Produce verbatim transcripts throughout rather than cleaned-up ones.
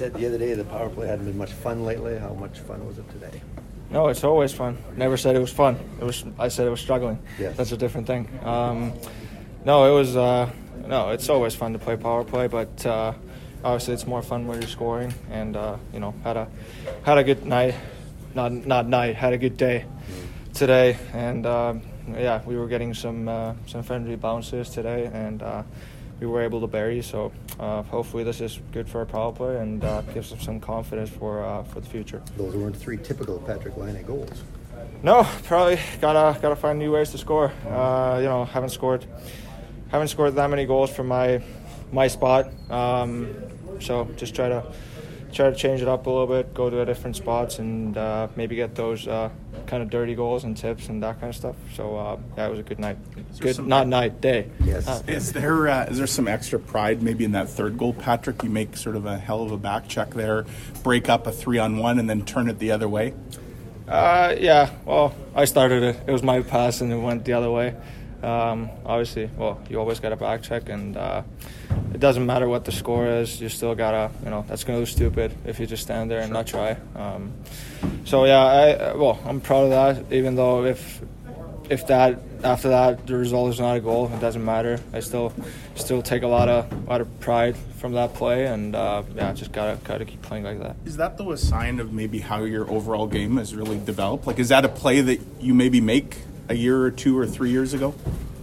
said the other day the power play hadn't been much fun lately. How much fun was it today? No, it's always fun. Never said it was fun. It was. I said it was struggling. Yes. That's a different thing. Um, no, it was. Uh, no, it's always fun to play power play, but uh, obviously it's more fun when you're scoring. And uh, you know, had a had a good night. Not not night. Had a good day today, and uh, yeah, we were getting some uh, some friendly bounces today, and uh, we were able to bury. So uh, hopefully this is good for our power play and uh, gives us some confidence for uh, for the future. Those weren't three typical Patrick Laine goals. No, probably gotta gotta find new ways to score. Uh, you know, haven't scored haven't scored that many goals from my my spot. Um, so just try to try to change it up a little bit, go to different spots, and uh, maybe get those uh, kind of dirty goals and tips and that kind of stuff. So uh, yeah, it was a good night. Good, some, not night, day. Yes. Uh, is there uh, is there some extra pride maybe in that third goal, Patrick? You make sort of a hell of a back check there, break up a three on one, and then turn it the other way. Uh, yeah. Well, I started it. It was my pass, and it went the other way. Um, obviously, well, you always got to back check, and uh, it doesn't matter what the score is. You still gotta, you know, that's gonna look stupid if you just stand there and not try. Um, so yeah, I well, I'm proud of that. Even though if if that after that the result is not a goal, it doesn't matter. I still still take a lot of lot of pride from that play, and uh, yeah, just gotta gotta keep playing like that. Is that though a sign of maybe how your overall game has really developed? Like, is that a play that you maybe make a year or two or three years ago?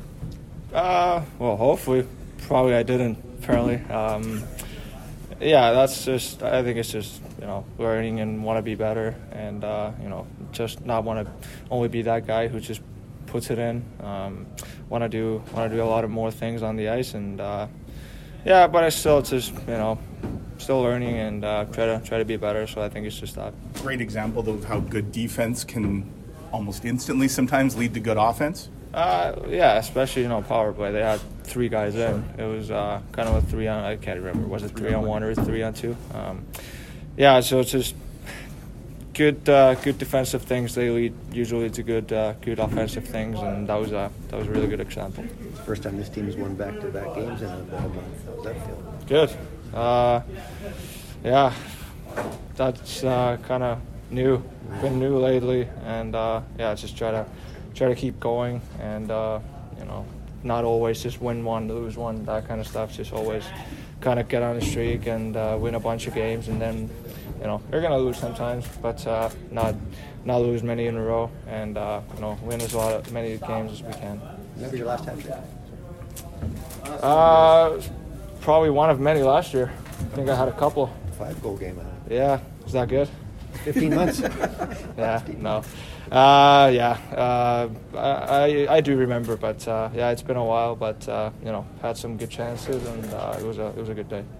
Uh, well, hopefully. Probably I didn't, apparently. Um, yeah, that's just, I think it's just, you know, learning and want to be better and, uh, you know, just not want to only be that guy who just puts it in. Um, want to do want to do a lot of more things on the ice, and, uh, yeah, but I still just, you know, still learning and uh, try to try to be better, so I think it's just that. Great example, though, of how good defense can almost instantly sometimes lead to good offense. Uh, yeah, especially, you know, power play. They had three guys in. It was uh, kind of a three on, I can't remember, was it three on one or three on two? Um, yeah, so it's just good uh, good defensive things. They lead usually to good uh, good offensive things, and that was a, that was a really good example. First time this team has won back-to-back games in about a month. How does that feel? Good. Uh, yeah, that's uh, kind of new. Been new lately, and uh, yeah, just try to try to keep going, and uh, you know, not always just win one, lose one, that kind of stuff. Just always kind of get on a streak and uh, win a bunch of games, and then, you know, you're gonna lose sometimes, but uh, not not lose many in a row, and uh, you know, win as lot of, many games as we can. Remember your last hat trick? Uh, probably one of many last year. I think I had a couple. Five-goal game. Yeah, was that good? Fifteen months. Yeah, no. Uh, yeah, uh, I I do remember, but uh, yeah, it's been a while. But uh, you know, had some good chances, and uh, it was a it was a good day.